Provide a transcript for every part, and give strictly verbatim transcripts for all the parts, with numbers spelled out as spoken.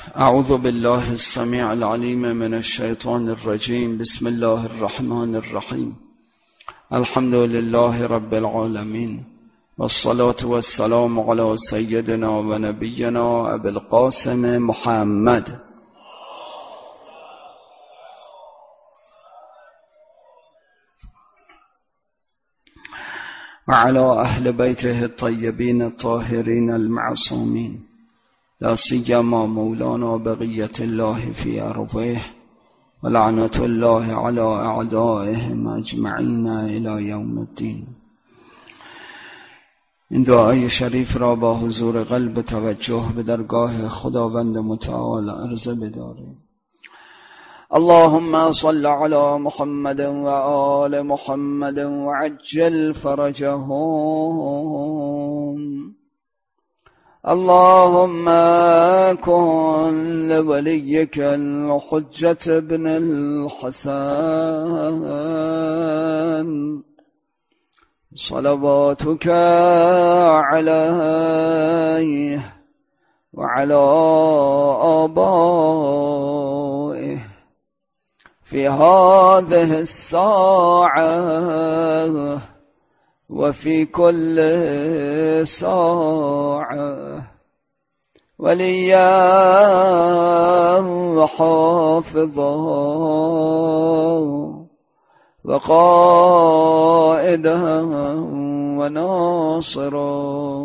اعوذ بالله السمیع العلیم من الشیطان الرجیم. بسم الله الرحمن الرحیم. الحمد لله رب العالمین والصلاة والسلام علی سیدنا و نبینا ابی القاسم محمد و علی اهل بیته الطیبین الطاهرین المعصومین، لا سیما مولانا بقیت الله فی ارضه و لعنت الله علی اعدائهم اجمعین الی یوم الدین. این دعای شریف را با حضور قلب توجه به درگاه خداوند متعال عرضه بداریم. اللهم صل علی محمد و آل محمد و عجل فرجهم. اللهم كن لوليك الحجة بن الحسن صلواتك عليه وعلى آبائه في هذه الساعة وفي كل ساعة وليا وحافظا وقائدا وناصرا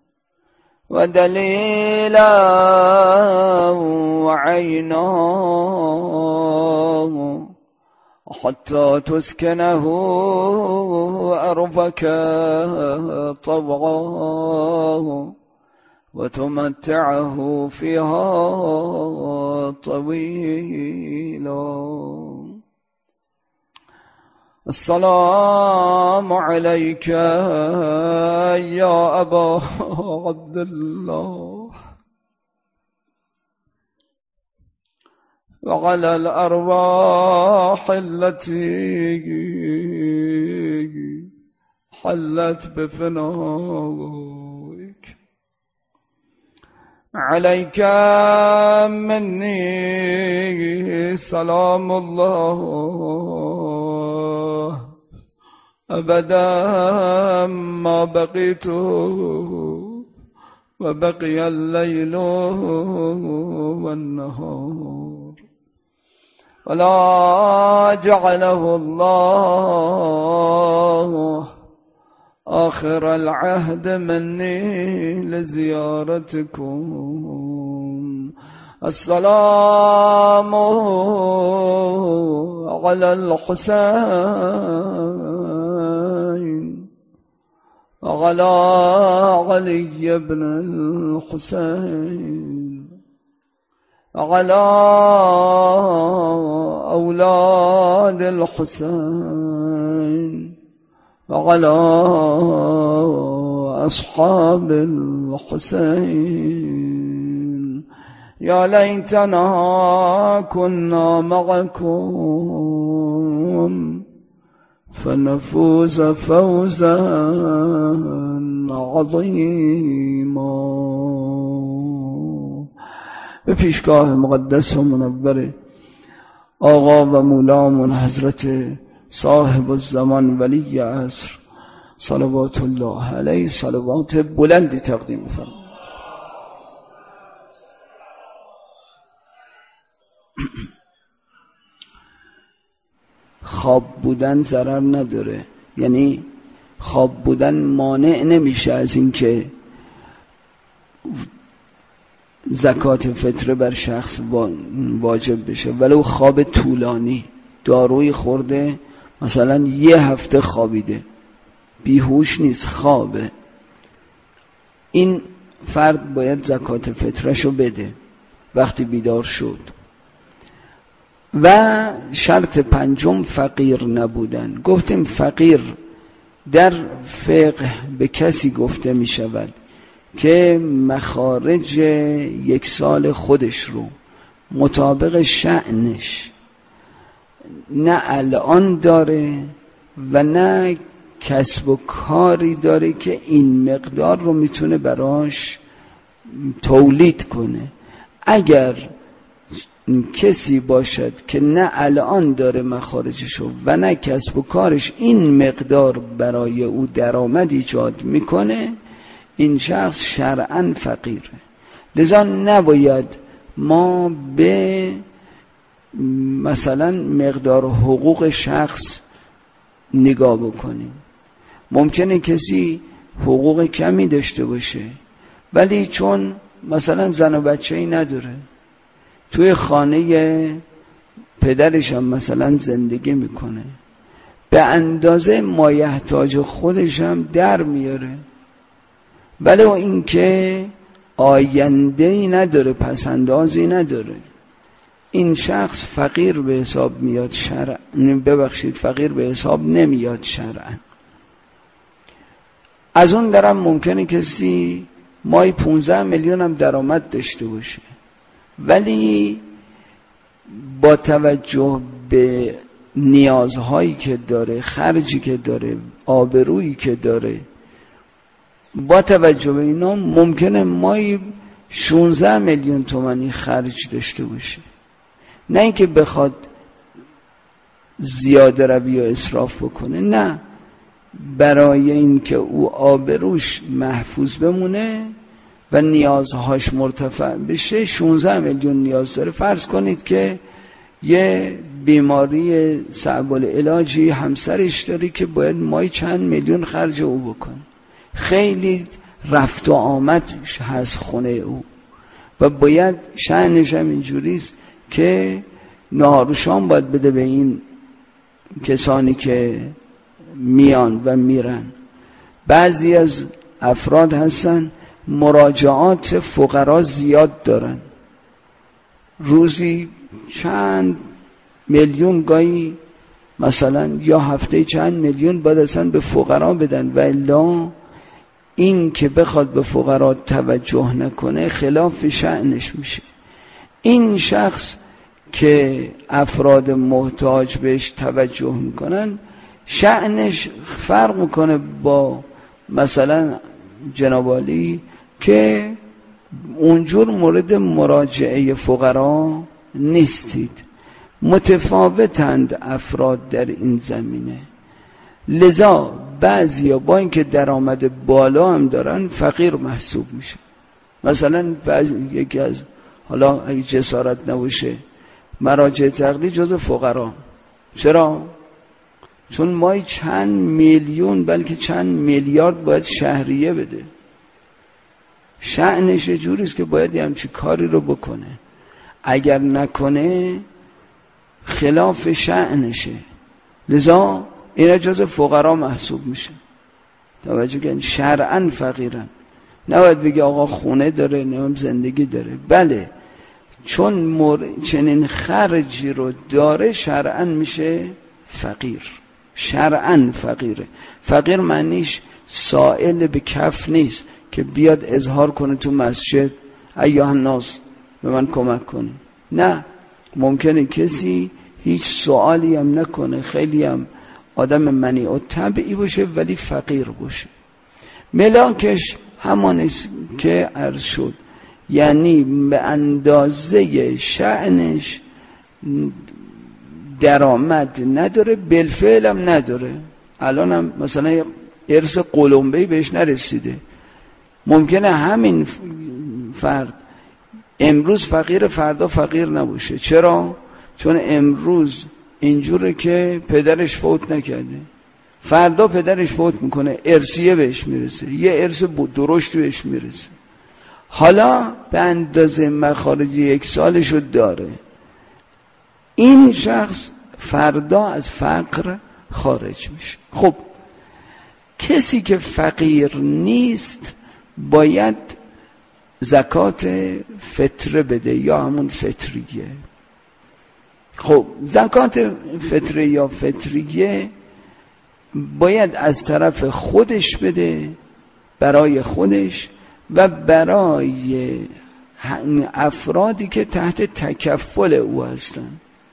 ودليلا وعينا حتى تسكنه أرضك طوعا وتمتعه فيها طويلا. السلام عليك يا أبا عبد الله وعلى الأرواح التي حلت بفنائك. عليك مني سلام الله أبدا ما بقيت وبقي الليل والنهار، ولا جعله الله آخر العهد مني لزيارتكم. السلام على الحسين وعلى علي بن الحسين وعلى أولاد الحسين وعلى أصحاب الحسين. يا ليتنا كنا معكم فنفوز فوزا عظيما. به پیشگاه مقدس و منور آقا و مولامون حضرت صاحب الزمان ولی عصر صلوات الله علیه صلوات بلندی تقدیم فرمایید. خواب بودن ضرر نداره، یعنی خواب بودن مانع نمیشه از اینکه زکات فطره بر شخص واجب بشه، ولو خواب طولانی. داروی خورده مثلا یه هفته خوابیده، بیهوش نیست، خوابه، این فرد باید زکات فطرشو بده وقتی بیدار شد. و شرط پنجم فقیر نبودن. گفتیم فقیر در فقه به کسی گفته می شود که مخارج یک سال خودش رو مطابق شأنش نه الان داره و نه کسب و کاری داره که این مقدار رو میتونه براش تولید کنه. اگر کسی باشد که نه الان داره مخارجشو و نه کسب و کارش این مقدار برای او درآمد ایجاد میکنه، این شخص شرعاً فقیره. لذا نباید ما به مثلا مقدار حقوق شخص نگاه بکنیم. ممکنه کسی حقوق کمی داشته باشه ولی چون مثلا زن و بچه‌ای نداره، توی خانه پدرش هم مثلا زندگی میکنه، به اندازه مایحتاج خودش هم در میاره، ولی این که آینده‌ای نداره، پسندازی نداره، این شخص فقیر به حساب میاد شرعاً. ببخشید فقیر به حساب نمیاد شرعاً. از اون درم ممکنه کسی مای پونزده میلیون هم درآمد داشته باشه ولی با توجه به نیازهایی که داره، خرجی که داره، آبرویی که داره، با توجه به اینا ممکنه مای شانزده میلیون تومانی خرج داشته باشه. نه اینکه بخواد زیاده روی و اسراف بکنه، نه، برای اینکه او آبروش محفوظ بمونه و نیازهاش مرتفع بشه شانزده میلیون نیاز داره. فرض کنید که یه بیماری صعب العلاجی همسرش داره که باید مای چند میلیون خرج او بکنه، خیلی رفت و آمدش هست خونه او و باید شأنش هم اینجوریست که نهار و شام باید بده به این کسانی که میان و میرن. بعضی از افراد هستن مراجعات فقرا زیاد دارن، روزی چند میلیون گاهی مثلا یا هفته چند میلیون باید اصلا به فقرا بدن و الا این که بخواد به فقرا توجه نکنه خلاف شأنش میشه. این شخص که افراد محتاج بهش توجه میکنن شأنش فرق میکنه با مثلا جناب عالی که اونجور مورد مراجعه فقرا نیستید. متفاوتند افراد در این زمینه. لذا بعضیا با اینکه درآمد بالا هم دارن فقیر محسوب میشه. مثلا بعضی یکی از حالا اگه جسارت نباشه مراجع تقلید جزو فقرا. چرا؟ چون مای چند میلیون بلکه چند میلیارد باید شهریه بده. شأنش جوریست که باید همچی کاری رو بکنه، اگر نکنه خلاف شأنشه. لذا اینا جز فقرا محسوب میشه. توجه کن، شرعاً فقیرن. نباید بگی آقا خونه داره، نمیم زندگی داره. بله، چون مر... چنین خرجی رو داره شرعاً میشه فقیر. شرعاً فقیره. فقیر معنیش سائل به کف نیست که بیاد اظهار کنه تو مسجد ایها الناس به من کمک کنه. نه، ممکنه کسی هیچ سوالی هم نکنه، خیلی هم آدم منیع و طبعی باشه ولی فقیر باشه. ملاکش همانست که عرض شد، یعنی به اندازه شأنش درآمد نداره، بالفعل هم نداره. الان هم مثلا ارث قلمبه‌ای بهش نرسیده. ممکنه همین فرد امروز فقیر فردا فقیر نباشه. چرا؟ چون امروز اینجوره که پدرش فوت نکرده، فردا پدرش فوت میکنه، ارثیه بهش میرسه، یه ارث درشت بهش میرسه، حالا به اندازه مخارج یک سالشو داره. این شخص فردا از فقر خارج میشه. خب کسی که فقیر نیست باید زکات فطره بده یا همون فطریه. خب زکات فطره یا فطریه باید از طرف خودش بده، برای خودش و برای افرادی که تحت تکفل او هستن،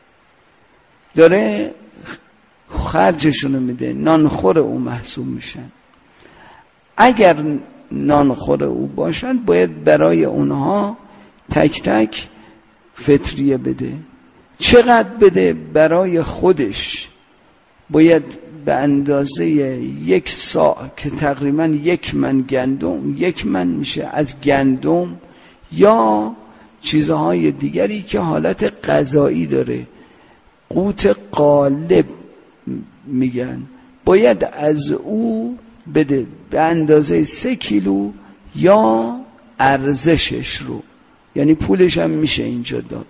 داره خرجشونو میده، نانخور او محسوب میشن. اگر نانخور او باشن باید برای اونها تک تک فطریه بده. چقدر بده؟ برای خودش باید به اندازه یک ساعت که تقریبا یک من گندم، یک من میشه از گندم یا چیزهای دیگری که حالت غذایی داره، قوت غالب میگن، باید از او بده به اندازه سه کیلو یا ارزشش رو، یعنی پولش هم میشه اینجا داد.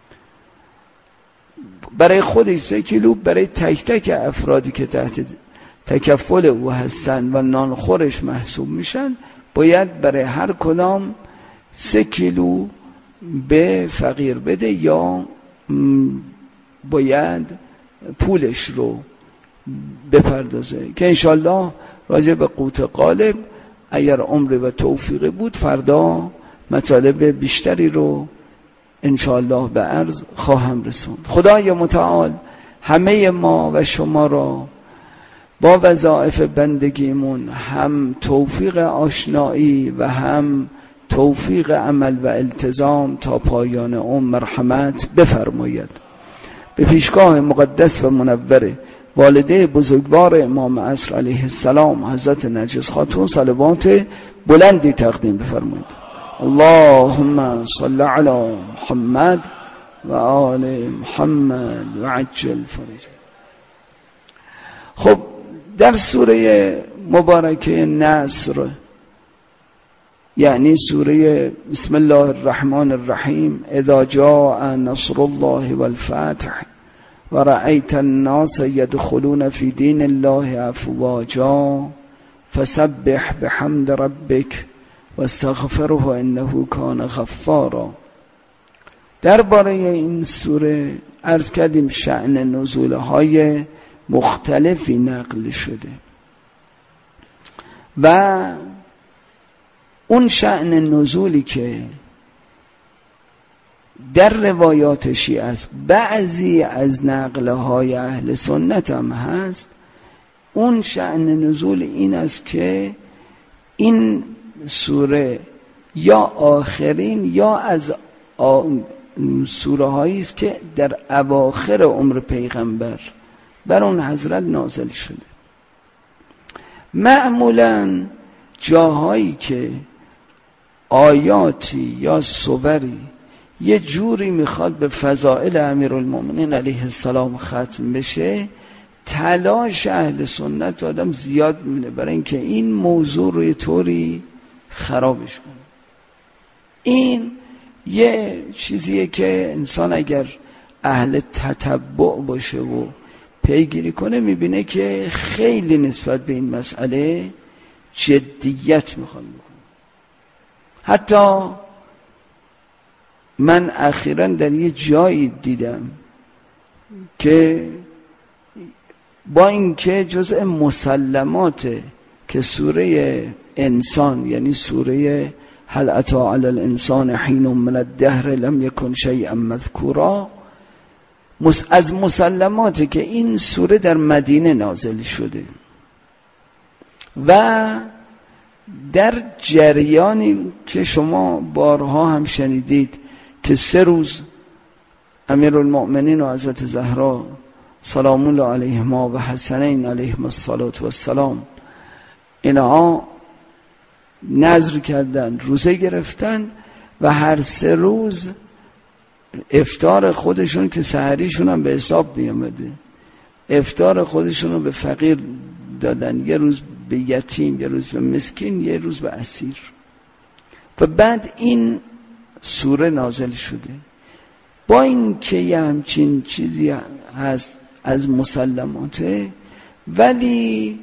برای خودش سه کیلو، برای تک تک افرادی که تحت تکفل او هستن و نانخورش محسوب میشن باید برای هر کدام سه کیلو به فقیر بده یا باید پولش رو بپردازه. که انشالله راجع به قوت غالب اگر عمر و توفیقی بود فردا مطالب بیشتری رو انشالله به عرض خواهم رسوند. خدای متعال همه ما و شما را با وظایف بندگیمون هم توفیق آشنایی و هم توفیق عمل و التزام تا پایان عمر مرحمت بفرماید. به پیشگاه مقدس و منور والده بزرگوار امام عصر علیه السلام حضرت نرگس خاتون صلوات بلندی تقدیم بفرمایید. اللهم صل علی محمد و آل محمد و عجل فرج. خب در سوره مبارکه نصر، یعنی سوره بسم الله الرحمن الرحیم، اذا جاء نصر الله والفتح و رأیت الناس يدخلون في دین الله افواجا فسبح بحمد ربک واستغفره انه کان غفارا. درباره این سوره عرض کردیم شأن نزولهای مختلفی نقل شده و اون شأن نزولی که در روایات شیعه است، بعضی از نقلهای اهل سنت هم هست، اون شأن نزول این است که این سوره یا آخرین یا از سوره هایی است که در اواخر عمر پیغمبر بر اون حضرت نازل شده. معمولا جاهایی که آیاتی یا سوری یه جوری میخواد به فضائل امیرالمومنین علیه السلام ختم بشه، تلاش اهل سنت آدم زیاد میبینه برای اینکه این موضوع رو یه طوری خرابش کنه. این یه چیزیه که انسان اگر اهل تتبع باشه و پیگیری کنه میبینه که خیلی نسبت به این مسئله جدیت میخواد بکنه. حتی من اخیراً در یه جایی دیدم که با اینکه جزء مسلمات که سوره انسان، یعنی سوره هل اتی علی الانسان حین من الدهر لم یکن شیئا مذکورا، از مسلماتی که این سوره در مدینه نازل شده و در جریانی که شما بارها هم شنیدید که سه روز امیرالمؤمنین و حضرت زهرا سلام الله علیهما و حسنین علیهم الصلاة و السلام اینها نذر کردن، روزه گرفتن و هر سه روز افطار خودشون که سحریشون هم به حساب میامده، افطار خودشون رو به فقیر دادن، یه روز به یتیم، یه روز به مسکین، یه روز به اسیر. و بعد این سوره نازل شده. با این که یه همچین چیزی هست از مسلماته، ولی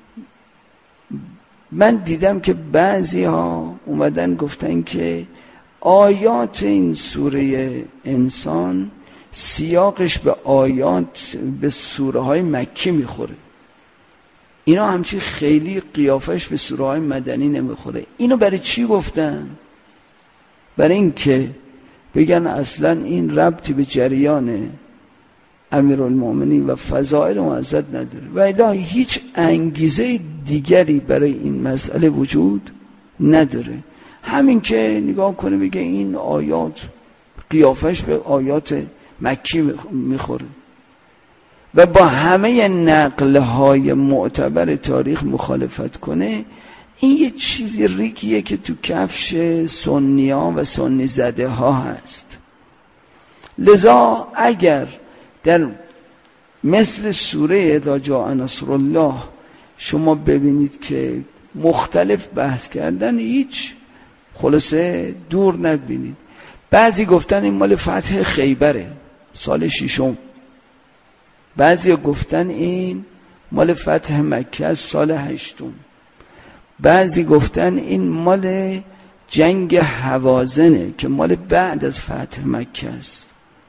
من دیدم که بعضی ها اومدن گفتن که آیات این سوره انسان سیاقش به آیات به سوره های مکی میخوره. اینا همچی خیلی قیافش به سوره های مدنی نمیخوره. اینو برای چی گفتن؟ برای این که بگن اصلا این ربطی به جریان امیرالمومنین و فضائل معزد نداره و الا هیچ انگیزه دیگری برای این مسئله وجود نداره. همین که نگاه کنه بگه این آیات قیافش به آیات مکی میخوره و با همه نقلهای معتبر تاریخ مخالفت کنه، این یه چیزی ریکیه که تو کفش سنی ها و سنی زده ها هست. لذا اگر در مثل سوره اذا جاء نصر الله شما ببینید که مختلف بحث کردن، هیچ خلاصه دور نبینید. بعضی گفتن این مال فتح خیبره سال ششم، بعضی گفتن این مال فتح مکه سال هشتم، بعضی گفتن این مال جنگ هوازنه که مال بعد از فتح مکه است،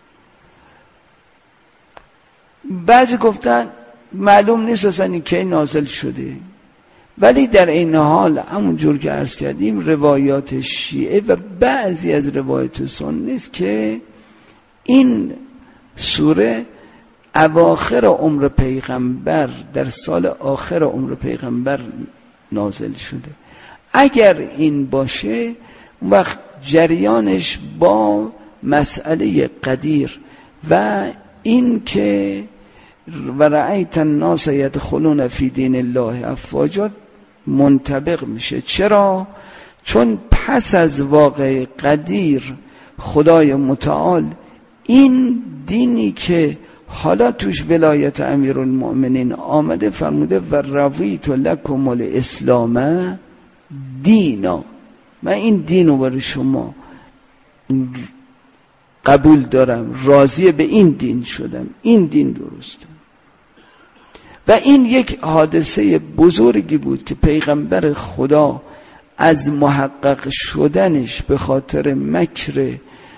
بعضی گفتن معلوم نیست اصلا این کی نازل شده. ولی در این حال همون جور که عرض کردیم روایات شیعه و بعضی از روایات سنی است که این سوره اواخر عمر پیغمبر در سال آخر عمر پیغمبر نازل شده. اگر این باشه اون وقت جریانش با مسئله قدیر و این که و رأیت الناس یدخلون فی دین الله افواجا منطبق میشه. چرا؟ چون پس از واقع قدیر خدای متعال این دینی که حالا توش ولایت امیرالمؤمنین آمده فرموده و رضیت لکم الاسلام دینا، من این دینو برای شما قبول دارم، راضی به این دین شدم، این دین درسته. و این یک حادثه بزرگی بود که پیغمبر خدا از محقق شدنش به خاطر مکر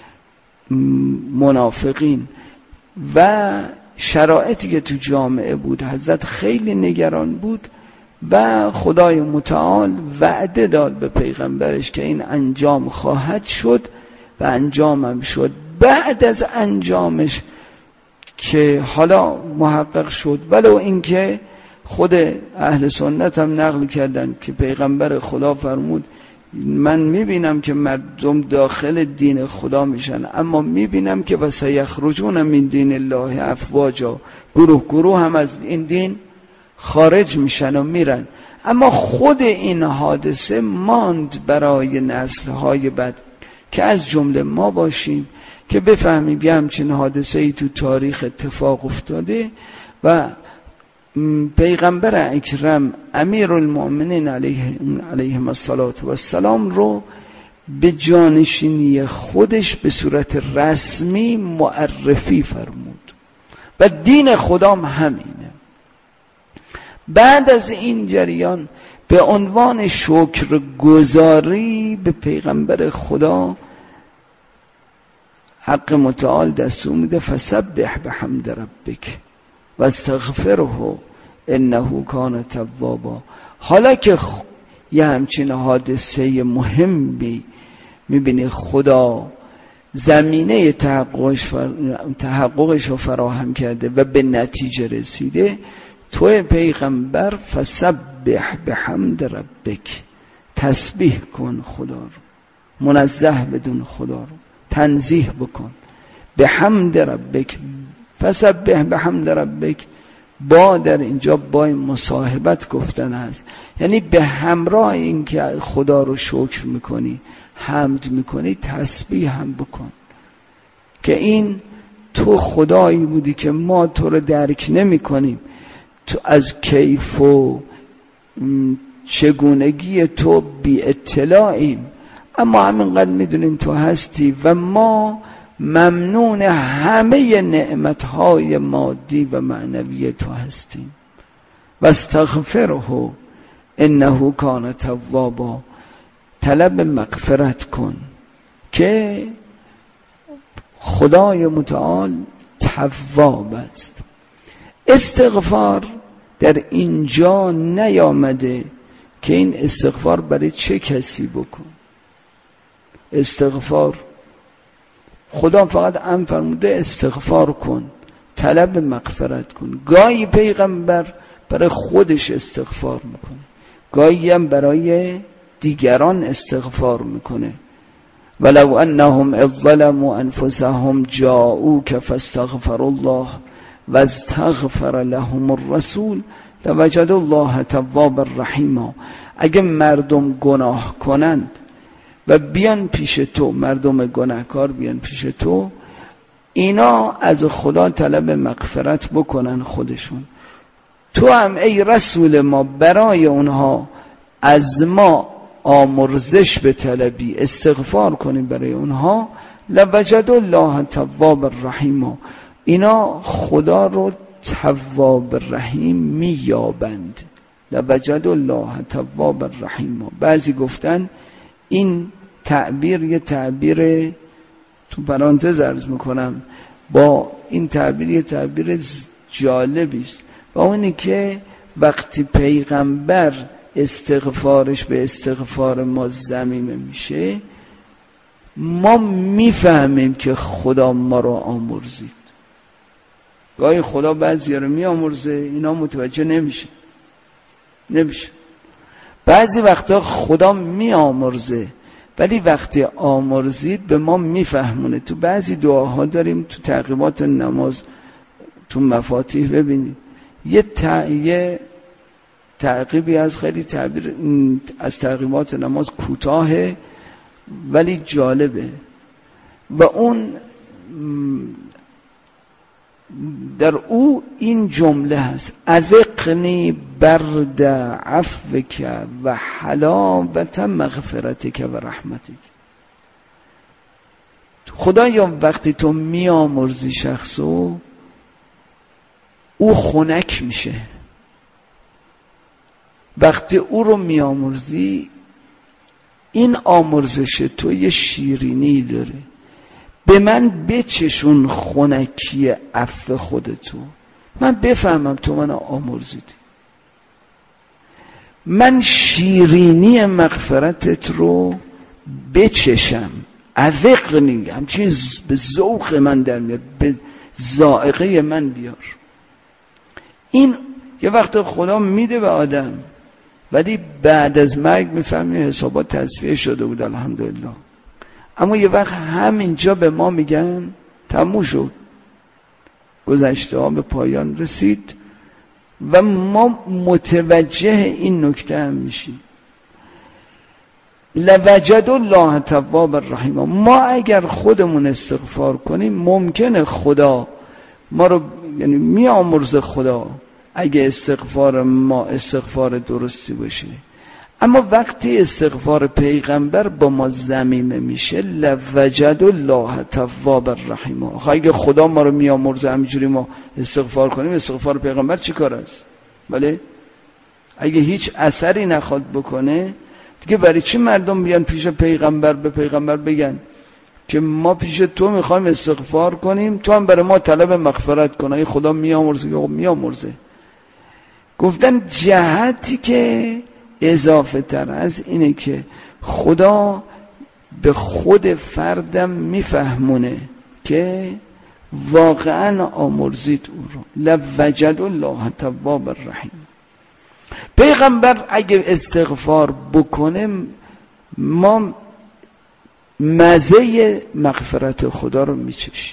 منافقین و شرایطی که تو جامعه بود حضرت خیلی نگران بود و خدای متعال وعده داد به پیغمبرش که این انجام خواهد شد و انجامم شد. بعد از انجامش که حالا محقق شد، ولو اینکه خود اهل سنت هم نقل کردن که پیغمبر خدا فرمود من میبینم که مردم داخل دین خدا میشن، اما میبینم که و سیخرجون من دین الله افواجا، گروه گروه هم از این دین خارج میشن و میرن. اما خود این حادثه ماند برای نسل‌های بعد که از جمله ما باشیم که بفهمیم یه همچین حادثه ای تو تاریخ اتفاق افتاده و پیغمبر اکرم امیرالمؤمنین علیه علیهم الصلاة والسلام رو به جانشینی خودش به صورت رسمی معرفی فرمود و دین خدام همینه. بعد از این جریان به عنوان شکر گزاری به پیغمبر خدا حق متعال دستور میده فسبح بحمد ربک و استغفره انه کان توابا. حالا که خ... یه همچین حادثه مهمی میبینی خدا زمینه تحققش, فر... تحققش رو فراهم کرده و به نتیجه رسیده، تو پیغمبر فسبح بحمد ربک، تسبیح کن خدا رو، منزه بدون خدا رو، تنزیه بکن. بحمد ربک، فسبح بحمد ربک، با در اینجا با مصاحبت گفتن هست، یعنی به همراه این که خدا رو شکر میکنی حمد میکنی تسبیح هم بکن که این تو خدایی بودی که ما تو رو درک نمی کنیم، تو از کیف و چگونگی تو بی اطلاعیم، اما همینقدر میدونیم تو هستی و ما ممنون همه نعمتهای مادی و معنوی تو هستیم. و استغفره انه کان توابا، طلب مغفرت کن که خدای متعال تواب است. استغفار در اینجا نیامده که این استغفار برای چه کسی بکن. استغفار خدا فقط ام فرموده استغفار کن، طلب مغفرت کن. گاهی پیغمبر برای خودش استغفار میکنه، گاهی هم برای دیگران استغفار میکنه. ولو انهم اذ ظلموا انفسهم جاءوك فاستغفروا الله واستغفر لهم الرسول لوجدوا الله توابا رحیما. اگه مردم گناه کنند و بیان پیش تو، مردم گناهکار بیان پیش تو، اینا از خدا طلب مغفرت بکنن خودشون، تو هم ای رسول ما برای اونها از ما آمرزش به طلبی، استغفار کنی برای اونها، لوجد الله تواب رحیم، اینا خدا رو تواب رحیم میابند. لوجد الله تواب رحیم. بعضی گفتن این تعبیر یه تعبیر، تو پرانتز عرض میکنم، با این تعبیر یه تعبیر جالبی است، و اونی که وقتی پیغمبر استغفارش به استغفار ما ضمیمه میشه، ما میفهمیم که خدا ما رو آمرزید. گاهی خدا بعضی رو میامرزه، اینا متوجه نمیشه نمیشه بعضی وقتا خدا میامرزه ولی وقتی آمرزید به ما میفهمونه. تو بعضی دعاها داریم، تو تعقیبات نماز، تو مفاتیح ببینید یه یه تعقیبی از خیلی تعبیر از تعقیبات نماز کوتاهه ولی جالبه، و اون در او این جمله هست: اذقنی برد عفوک و حلاوت مغفرتک و رحمتک. خدایا وقتی تو میامرزی شخصو، او خنک میشه. وقتی او رو میامرزی، این آمرزش تو یه شیرینی داره. به من بچشون خنکی عفو خودتو، من بفهمم تو من آمرزیدی، من شیرینی مغفرتت رو بچشم. اذقنی، همچین به ذوق من در میاد، به ذائقه من بیار. این یه وقت خدا میده به آدم، ولی بعد از مرگ میفهمی حسابات تصفیه شده بود الحمدلله. اما یه وقت همینجا به ما میگن تموم شد، گذشته ها به پایان رسید، و ما متوجه این نکته هم میشیم. لوجد الله تواب الرحیم. ما اگر خودمون استغفار کنیم ممکنه خدا ما رو، یعنی میامرزه خدا اگه استغفار ما استغفار درستی باشه. اما وقتی استغفار پیغمبر با ما ضمیمه میشه، لوجد الله تواب الرحیم. اگه خدا ما رو میامرزه همینجوری ما استغفار کنیم، استغفار پیغمبر چی کار است؟ بله، اگه هیچ اثری نخواد بکنه دیگه برای چی مردم بیان پیش پیغمبر به پیغمبر بگن که ما پیش تو میخوایم استغفار کنیم، تو هم برای ما طلب مغفرت کن؟ اگه خدا میامرزه یا میامرزه. گفتن جهتی که اضافه تر از اینه که خدا به خود فردم میفهمونه که واقعا آمرزید او رو. لوجد الله تواب الرحیم. پیغمبر اگه استغفار بکنه، ما مزه مغفرت خدا رو میچشیم.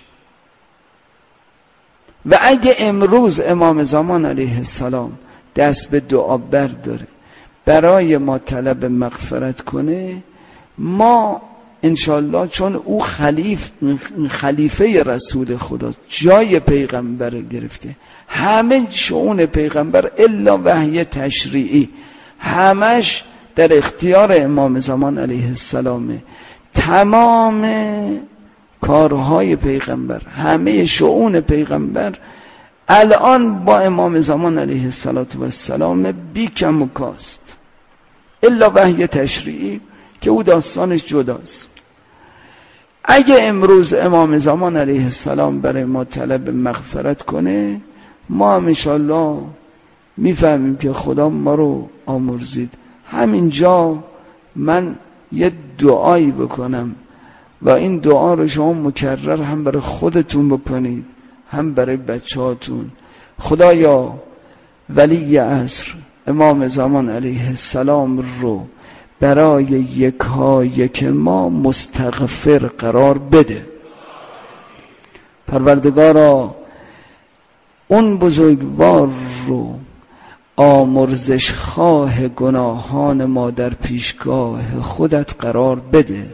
و اگه امروز امام زمان علیه السلام دست به دعا برداره برای ما طلب مغفرت کنه، ما انشالله چون او خلیف خلیفه رسول خدا، جای پیغمبر گرفته، همه شؤون پیغمبر الا وحی تشریعی همش در اختیار امام زمان علیه السلامه. تمام کارهای پیغمبر، همه شؤون پیغمبر الان با امام زمان علیه السلام بی کم و کاست، الا وحی تشریعی که او داستانش جداست. اگه امروز امام زمان علیه السلام برای ما طلب مغفرت کنه، ما هم انشالله میفهمیم که خدا ما رو آمرزید. همینجا من یه دعایی بکنم و این دعا رو شما مکرر هم برای خودتون بکنید هم برای بچه هاتون. خدایا ولی عصر امام زمان علیه السلام رو برای یکایک ما مستغفر قرار بده. پروردگارا اون بزرگوار رو آمرزش خواه گناهان ما در پیشگاه خودت قرار بده.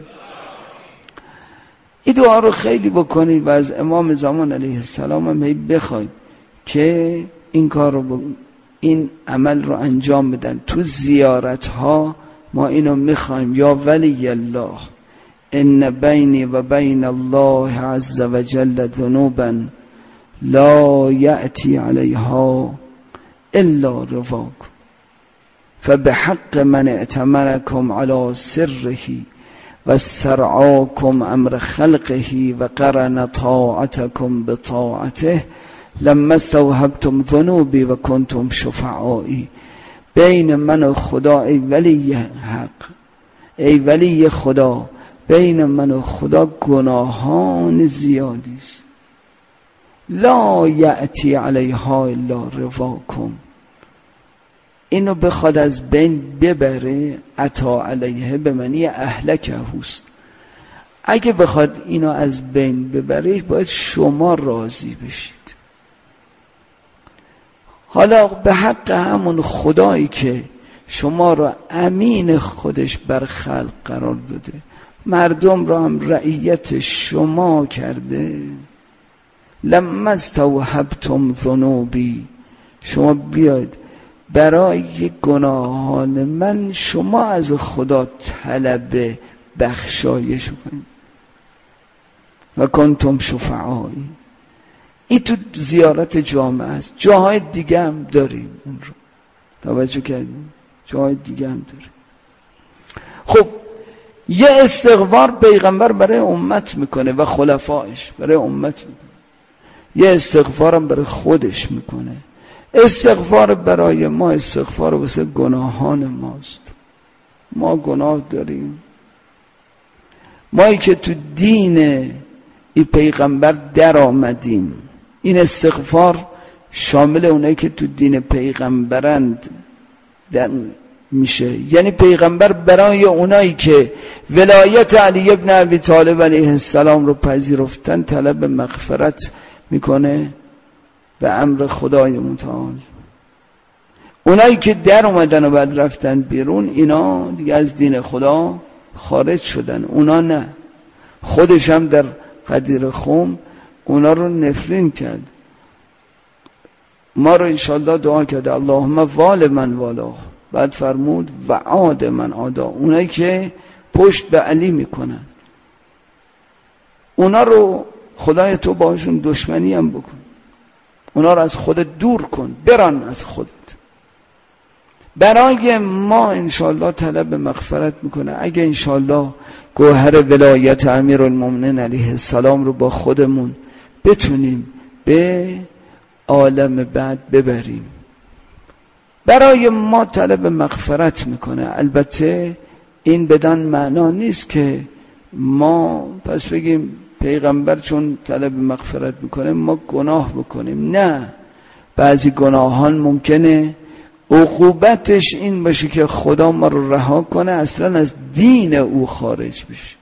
این دعا رو خیلی بکنید و از امام زمان علیه السلام هم هی بخواید که این کار رو ب... این عمل رو انجام بدن. تو زیارت ها ما اینو میخوایم: یا ولی الله ان بینی و بین الله عز وجل ذنوبا لا یأتی علیها الا رواک فبحق من ائتمنکم علی سره و سرعاکم امر خلقه و قرن طاعتکم بطاعته لما استوهبتم ذنوبی و کنتم شفعایی. بین من و خدا ای ولی حق، ای ولی خدا، بین من و خدا گناهان زیادی است. لا یأتی علیها الا رواکم. اینو بخواد از بین ببره، عطا علیه به معنی اهلکه هست. اگه بخواد اینو از بین ببره باید شما راضی بشید. حالا به حق همون خدایی که شما را امین خودش بر خلق قرار داده، مردم را هم رعیت شما کرده، لما استوهبتم ذنوبی، شما بیاید برای گناهان من شما از خدا طلب بخشایش کنید و کنتم شفعایی. این تو زیارت جامعه است. جاهای دیگه هم داریم اون رو توجه کردیم، جاهای دیگه هم داریم. خب یه استغفار پیغمبر برای امت میکنه و خلفایش برای امت میکنه، یه استغفار هم برای خودش میکنه. استغفار برای ما استغفار واسه گناهان ماست. ما گناه داریم، مایی که تو دین این پیغمبر در آمدیم. این استغفار شامل اونایی که تو دین پیغمبرند در میشه، یعنی پیغمبر برای اونایی که ولایت علی ابن ابی طالب علیه السلام رو پذیرفتن طلب مغفرت میکنه به امر خدای متعال. اونایی که در اومدن و بعد رفتن بیرون، اینا دیگه از دین خدا خارج شدن، اونا نه. خودش هم در قدیر خم اونا رو نفرین کرد. ما رو انشالله دعا کرده اللهم وال من والا، بعد فرمود و عاد من عادا. اونایی که پشت به علی میکنن اونا رو خدای تو باشون دشمنی هم بکن، اونا رو از خودت دور کن، بران از خودت. برای ما انشالله طلب مغفرت میکنه. اگه انشالله گوهر ولایت امیرالمومنین علیه السلام رو با خودمون بتونیم به عالم بعد ببریم، برای ما طلب مغفرت میکنه. البته این بدان معنا نیست که ما پس بگیم پیغمبر چون طلب مغفرت میکنه ما گناه بکنیم. نه، بعضی گناهان ممکنه عقوبتش این باشه که خدا ما رو رها کنه، اصلا از دین او خارج بشه.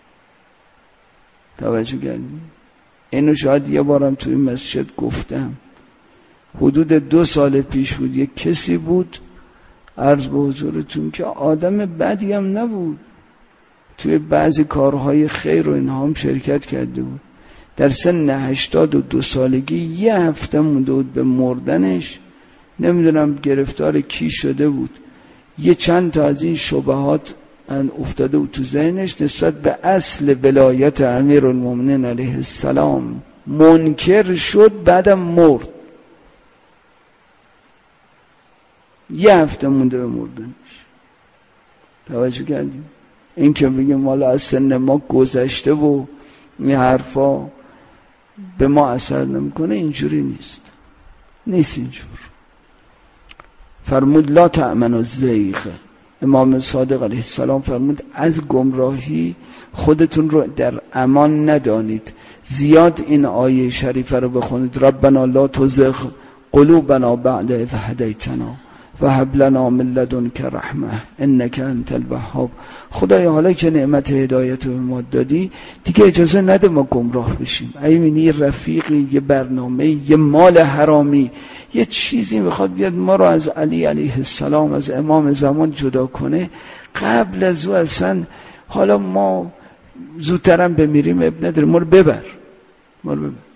توجه کردیم؟ اینو شاید یه بارم توی مسجد گفتم، حدود دو سال پیش بود. یک کسی بود عرض به حضورتون که آدم بدی هم نبود، توی بعضی کارهای خیر و اینها هم شرکت کرده بود. در سن هشتاد و دو سالگی یه هفته مونده بود به مردنش، نمیدونم گرفتار کی شده بود، یه چند تا از این شبهات افتاده بود تو ذهنش نسبت به اصل ولایت امیرالمومنین علیه السلام، منکر شد، بعدم مرد. یه هفته مونده به مردنش. توجه کردیم؟ این که بگیم والا از سن ما گذشته و این حرفا به ما اثر نمیکنه، اینجوری نیست، نیست اینجور. فرمود لا تأمن الزیغ، امام صادق علیه السلام فرمود از گمراهی خودتون رو در امان ندانید. زیاد این آیه شریفه رو بخونید، ربنا لا تزغ قلوبنا بعد اذ هدیتنا و هب لنا من لدنک رحمه انک انت الوهاب. خدایا حالا که نعمت هدایت به ما دادی دیگه اجازه نده ما گمراه بشیم. ایمینی یه رفیقی، یه برنامه، یه مال حرامی، یه چیزی میخواد بیاد ما رو از علی علیه السلام، از امام زمان جدا کنه. قبل از او اصلا حالا ما زودترم بمیریم اب نداره، ما رو ببر، ما رو ببر.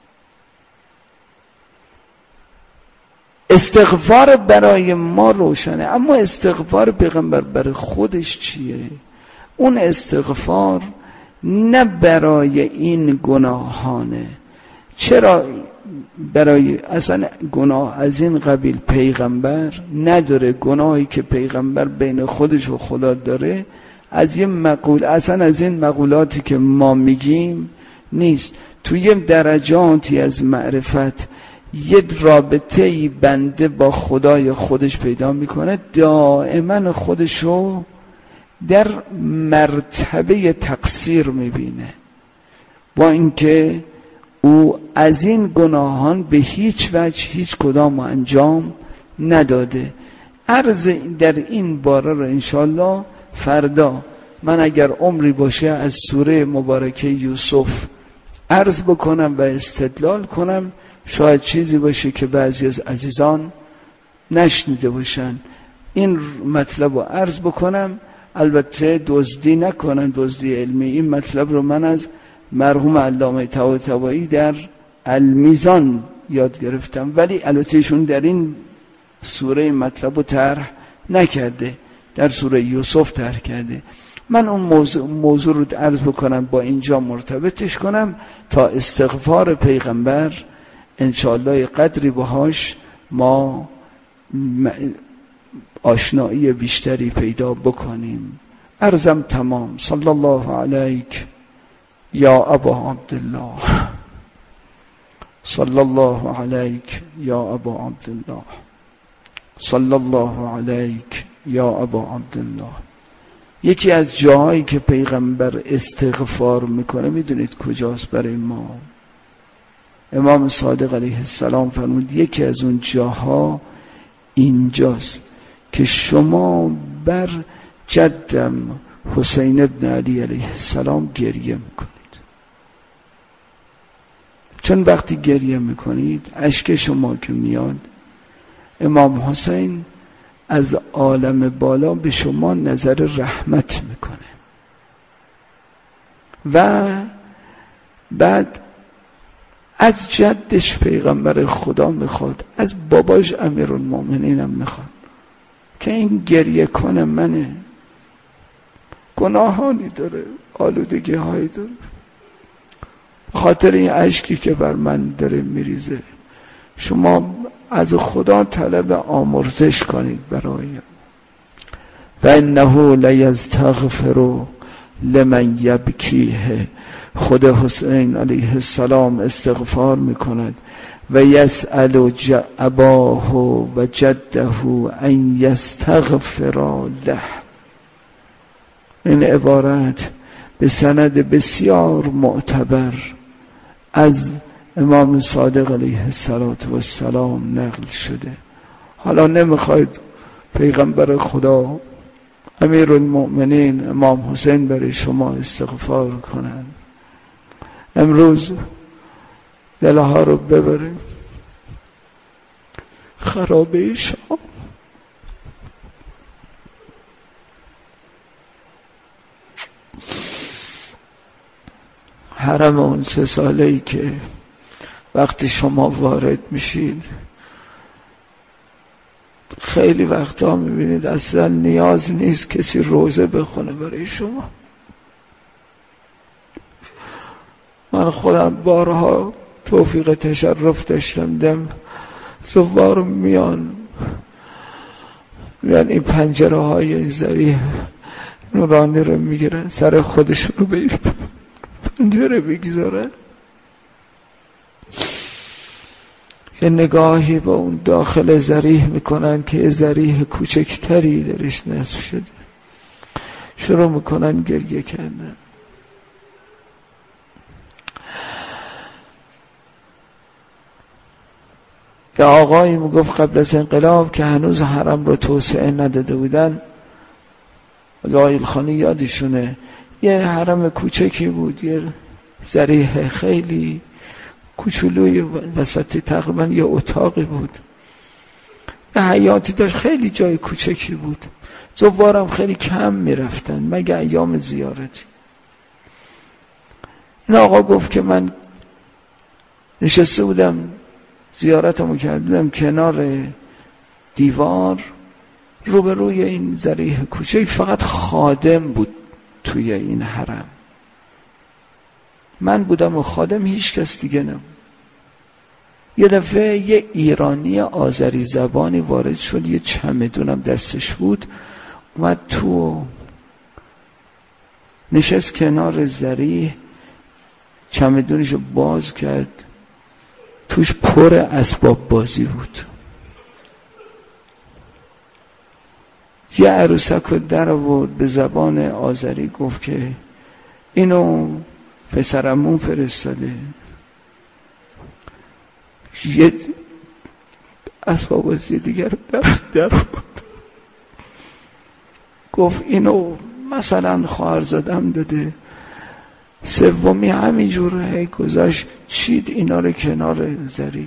استغفار برای ما روشنه، اما استغفار پیغمبر برای خودش چیه؟ اون استغفار نه برای این گناهانه. چرا برای اصلا گناه از این قبیل پیغمبر نداره؟ گناهی که پیغمبر بین خودش و خدا داره از یه مقول، اصلا از این مقولاتی که ما میگیم نیست. توی درجاتی از معرفت یه رابطه‌ای بنده با خدای خودش پیدا میکنه، دائما خودشو در مرتبه تقصیر میبینه، با اینکه او از این گناهان به هیچ وجه هیچ کدام انجام نداده. عرض در این باره رو انشالله فردا من اگر عمری باشه از سوره مبارکه یوسف عرض بکنم و استدلال کنم. شاید چیزی باشه که بعضی از عزیزان نشنیده باشن. این مطلب رو عرض بکنم، البته دزدی نکنن، دزدی علمی. این مطلب رو من از مرحوم علامه طباطبایی در المیزان یاد گرفتم، ولی البته ایشون در این سوره مطلب رو طرح نکرده، در سوره یوسف طرح کرده. من اون موضوع, موضوع رو عرض بکنم، با اینجا مرتبطش کنم تا استغفار پیغمبر انشاءالله قدری باهاش ما آشنایی بیشتری پیدا بکنیم. عرضم تمام. صلی الله علیک یا ابا عبدالله، صلی الله علیک یا ابا عبدالله، صلی الله علیک یا ابا عبدالله. یکی از جاهایی که پیغمبر استغفار میکنه میدونید کجاست برای ما؟ امام صادق علیه السلام فرمود یکی از اون جاها اینجاست که شما بر جدم حسین ابن علی علیه السلام گریه میکنید. چون وقتی گریه میکنید اشک شما که میاد، امام حسین از عالم بالا به شما نظر رحمت میکنه و بعد از جدش پیغمبر خدا میخواد، از باباش امیرالمومنین هم میخواد که این گریه کنه منه، گناهانی داره، آلودگی هایی داره، خاطر این اشکی که بر من داره میریزه شما از خدا طلب آمرزش کنید برایم. و انه لیستغفر لمن یبکیه. خود حسین علیه السلام استغفار میکند و یسأل اباه و جده ان یستغفر له. این عبارت به سند بسیار معتبر از امام صادق علیه السلام نقل شده. حالا نمیخواید پیغمبر خدا امیرالمؤمنین امام حسین برای شما استغفار کنند؟ امروز دلها رو ببریم خرابه شام. حرم اون سه ساله‌ای که وقتی شما وارد میشید خیلی وقتا میبینید اصلا نیاز نیست کسی روزه بخونه برای شما. من خودم بارها توفیق تشرف داشتم، دم زوار میان میان این پنجره های ذریح نورانی رو میگیرن، سر خودشون رو به پنجره بگذارن که نگاهی با اون داخل ذریح میکنن که ذریح کوچکتری درش نصب شده، شروع میکنن گریه کردن. که آقایی میگفت قبل از انقلاب که هنوز حرم رو توسعه نداده بودن، لایل خانی یادشونه، یه حرم کوچکی بود، یه ذریح خیلی کوچولوی وسطی، تقریبا یه اتاقی بود، یه حیاتی داشت، خیلی جای کوچکی بود، زوارم خیلی کم میرفتن مگه ایام زیارتی. این آقا گفت که من نشسته بودم زیارتمو کردم کنار دیوار روبروی این ذریح کوچک، فقط خادم بود توی این حرم، من بودم و خادم، هیچ کس دیگه نبود. یه دفعه یه ایرانی آذری زبانی وارد شد، یه چمدونم دستش بود، اومد تو نشست کنار ذریح، چمدونشو باز کرد، توش پر اسباب بازی بود، یه عروسک رو در آورد، به زبان آذری گفت که اینو پسرمون فرستاده. یه اسباب بازی دیگر رو در در آورد، گفت اینو مثلا خواهرزادم داده. سومی همینجور هی گذاشت، چید اینا رو کنار ذریح.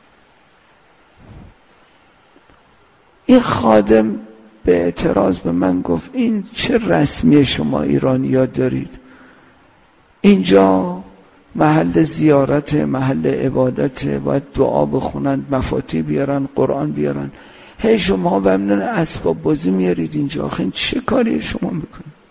این خادم به اعتراض به من گفت این چه رسمی شما ایرانی‌ها دارید؟ اینجا محل زیارت، محل عبادت، باید دعا بخونن، مفاتیح بیارن، قرآن بیارن، هی شما به من اسباب بازی میارید اینجا، آخه این چه کاری شما میکنید؟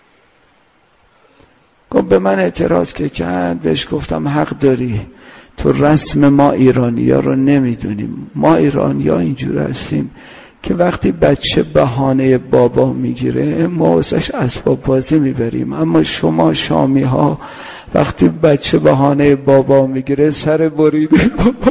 گفت به من اعتراض که کرد، بهش گفتم حق داری، تو رسم ما ایرانی‌ها رو نمیدونیم، ما ایرانی‌ها اینجور هستیم که وقتی بچه بهانه بابا میگیره ما واسش اسباب بازی میبریم، اما شما شامی ها وقتی بچه بهانه بابا میگیره سر بریده بابا.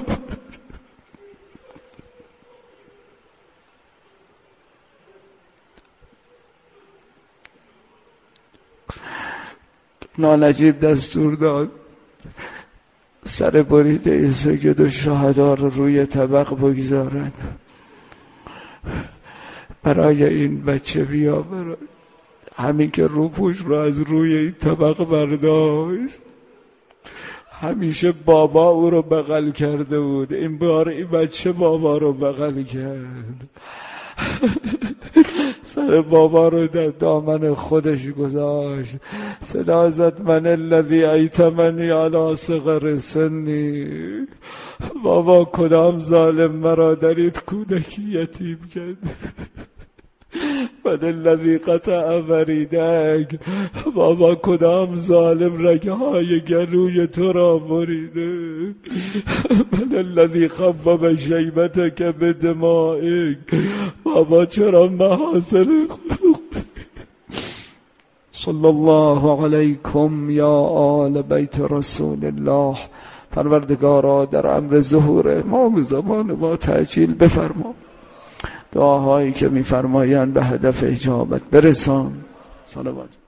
نانجیب دستور داد سر بریده سید الشهدا رو روی طبق بگذارد، برای این بچه بیا، برای همین که روپوش رو از روی این طبق برداشت، همیشه بابا او رو بغل کرده بود، این بار این بچه بابا رو بغل کرد، سر بابا رو در دامن خودش گذاشت، صدا زد من الذی ایتمنی علی صغر سنی، بابا کدام ظالم مرا در این کودکی یتیم کرد، من الذی قطع وریدک، بابا کدام ظالم رگهای گلوی تو را بریده، من الذی خفف شیبتک بدمائک، بابا چرا محاصل صلی الله علیکم یا آل بیت رسول الله. پروردگارا در امر ظهور ما به زمان ما تعجیل بفرما، دعاهایی که می‌فرمایند به هدف اجابت برسان. صلوات.